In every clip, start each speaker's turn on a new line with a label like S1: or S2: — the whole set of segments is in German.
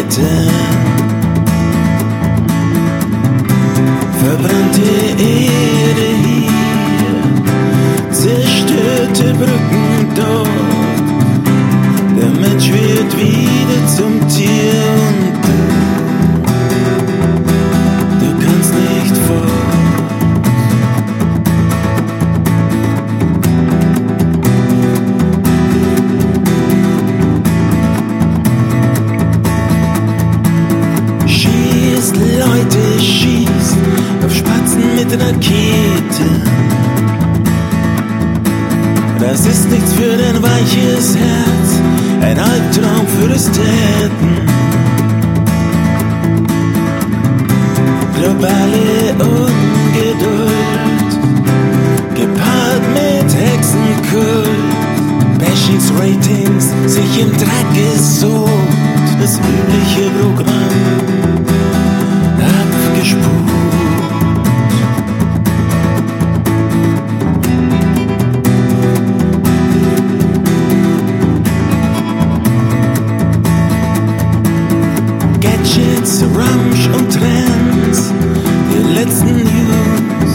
S1: Verbrannte Erde hier, zerstörte Brücken dort. Der Mensch wird wieder zum Tier und du kannst nicht fort. Schießt, Leute, schießt auf Spatzen mit Raketen. Das ist nichts für dein weiches Herz, ein Albtraum für Ästheten. Globale Ungeduld, gepaart mit Hexenkult. Bashings, Ratings, sich im Dreck gesogt, das übliche Programm abgespult. Gadgets, Ramsch und Trends, die letzten News.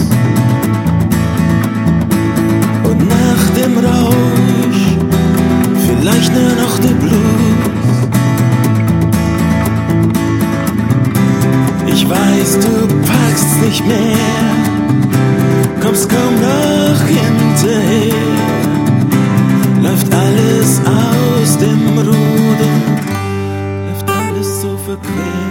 S1: Und nach dem Rausch vielleicht nur noch der Blues. Ich weiß, du packst nicht mehr, kommst kaum noch hinterher. Läuft alles aus dem Ruder, läuft alles so verquer.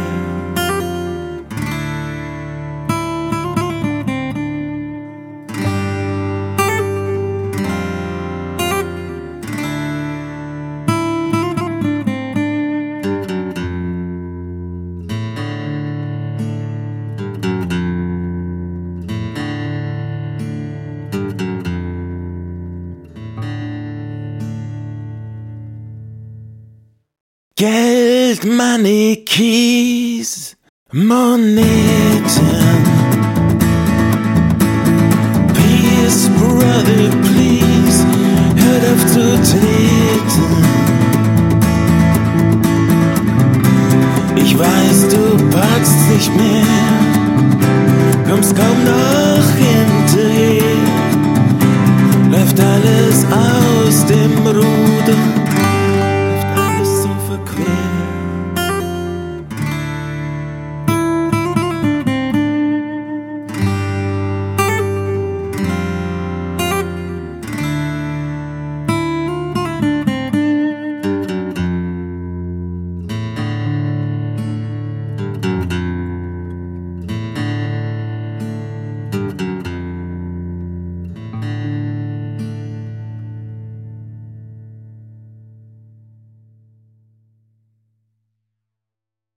S1: Geld, Money, Keys, Moneten. Peace, brother, please, hört auf zu treten. Ich weiß, du packst nicht mehr, kommst kaum noch hinterher. Läuft alles aus dem Ruder.